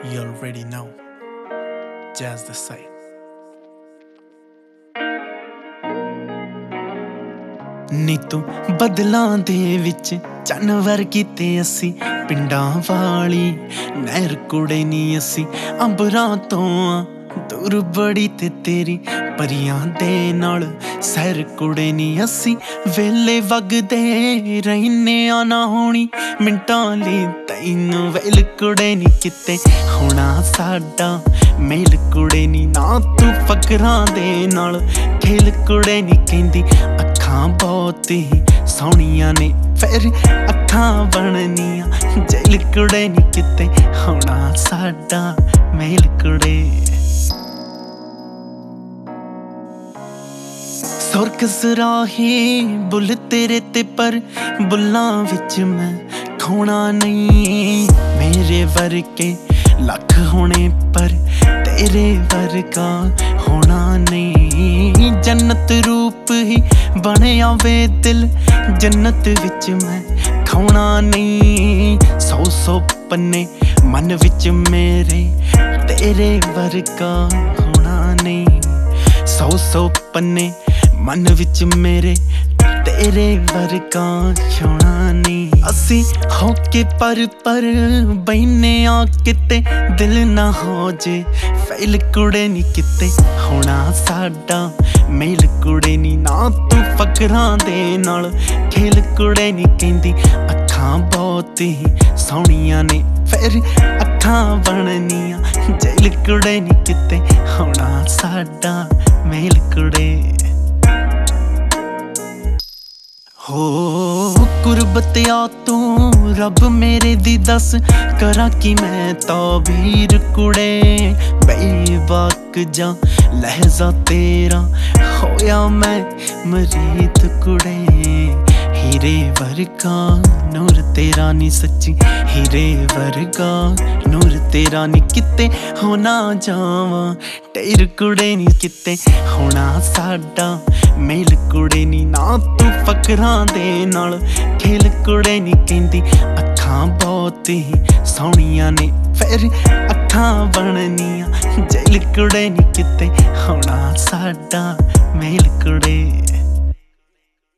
You already know. Jazz the side. ਨੀ ਤੂੰ ਬਦਲਾਂ ਦੇ ਵਿੱਚ ਚੰਨ ਵਰਗੀ ਤੇ ਅਸੀਂ ਪਿੰਡਾਂ ਵਾਲੀ ਨਹਿਰ ਕੁੜੇ ਨੀ ਅਸੀਂ ਅੰਬਰਾਂ ਤੋਂ ਆ ਦੂਰ ਬੜੀ ਤੇ ਤੇਰੀ ਪਰੀਆਂ ਦੇ ਨਾਲ ਸੈਰ ਕੁੜੇ ਨੀ ਅਸੀਂ ਵੇਲੇ ਵਗਦੇ ਰਹਿਨੇ ਆ ਨਾ ਹੋਣੀ ਮਿੰਟਾਂ ਲਈ ਤੈਨੂੰ ਵੇਲ ਕੁੜੇ ਨੀ ਕਿਤੇ ਹੋਣਾ ਸਾਡਾ ਮੇਲ ਕੁੜੇ ਨੀ ਨਾ ਤੂੰ ਫਕਰਾਂ ਦੇ ਨਾਲ ਖੇਲ ਕੁੜੇ ਨੀ ਕਹਿੰਦੀ ਅੱਖਾਂ ਬਹੁਤ ਹੀ ਸੋਹਣੀਆਂ ਨੇ ਫਿਰ ਅੱਖਾਂ ਬਣਨੀਆਂ ਜੇਲ ਕੁੜੇ ਨੀ ਕਿਤੇ ਹੋਣਾ ਸਾਡਾ ਮੇਲ ਕੁੜੇ ਸੁਰਖ ਸਰਾਹੀ ਬੁੱਲ ਤੇਰੇ ਤੇ ਪਰ ਬੁੱਲਾਂ ਵਿੱਚ ਮੈਂ ਖੋਣਾ ਨਹੀਂ ਮੇਰੇ ਵਰਗੇ ਲੱਖ ਹੋਣੇ ਪਰ ਤੇਰੇ ਵਰਗਾ ਹੋਣਾ ਨਹੀਂ ਜੰਨਤ ਰੂਪ ਹੀ ਬਣਿਆ ਵੇ ਦਿਲ ਜੰਨਤ ਵਿੱਚ ਮੈਂ ਖਾਉਣਾ ਨਹੀਂ ਸੌ ਪੰਨੇ ਮਨ ਵਿੱਚ ਮੇਰੇ ਤੇਰੇ ਵਰਗਾ ਹੋਣਾ ਨਹੀਂ ਸੌ ਪੰਨੇ ਮਨ ਵਿੱਚ ਮੇਰੇ ਤੇਰੇ ਵਰਗਾ ਹੋਣਾ ਨਹੀਂ ਅਸੀਂ ਹੋ ਕੇ ਪਰ ਬੈਨੇ ਆ ਕਿਤੇ ਦਿਲ ਨਾ ਹੋ ਜੇ ਫੈਲ ਕੁੜੇ ਨੀ ਕਿਤੇ ਹੋਣਾ ਸਾਡਾ ਮੇਲ ਕੁੜੇ ਨੀ ਨਾ ਤੂੰ ਫਕਰਾਂ ਦੇ ਨਾਲ ਖੇਲ ਕੁੜੇ ਨੀ ਕਹਿੰਦੀ ਅੱਖਾਂ ਬਹੁਤ ਹੀ ਸੋਹਣੀਆਂ ਨੇ ਫਿਰ ਅੱਖਾਂ ਬਣਨੀਆਂ ਜੇਲ ਕੁੜੇ ਨੀ ਕਿਤੇ ਹੋਣਾ ਸਾਡਾ ਮੇਲ ਕੁੜੇ ਹੋ ਕੁਰਬਤ ਆ ਤੂੰ ਰੱਬ ਮੇਰੇ ਦੀ ਦੱਸ ਕਰਾਂ ਕਿ ਮੈਂ ਤਾਬੀਰ ਕੁੜੇ ਬੇਵਾਕ ਜਾਂ ਲਹਿਜ਼ਾ ਤੇਰਾ ਹੋਇਆ ਮੈਂ ਮਰੀਦ ਕੁੜੇ ਹੀਰੇ ਵਰਗਾ ਨੂਰ ਤੇਰਾ ਨੀ ਸੱਚੀ ਹੀਰੇ ਵਰਗਾ ਨੂਰ ਤੇਰਾ ਨੀ ਕਿਤੇ ਹੋਣਾ ਜਾਵਾਂ ਢੇਰ ਕੁੜੇ ਨੀ ਕਿਤੇ ਹੋਣਾ ਸਾਡਾ ਮੇਲ ਕੁੜੇ ਨੀ ਨਾ ਤੂੰ ਫਕਰਾਂ ਦੇ ਨਾਲ ਖੇਲ ਕੁੜੇ ਨੀ ਕਹਿੰਦੀ ਅੱਖਾਂ ਬਹੁਤ ਹੀ ਸੋਹਣੀਆਂ ਨੇ ਫਿਰ ਅੱਖਾਂ ਬਣਨੀਆਂ ਜੇਲ ਕੁੜੇ ਨੀ ਕਿਤੇ ਹੋਣਾ ਸਾਡਾ ਮੇਲ ਕੁੜੇ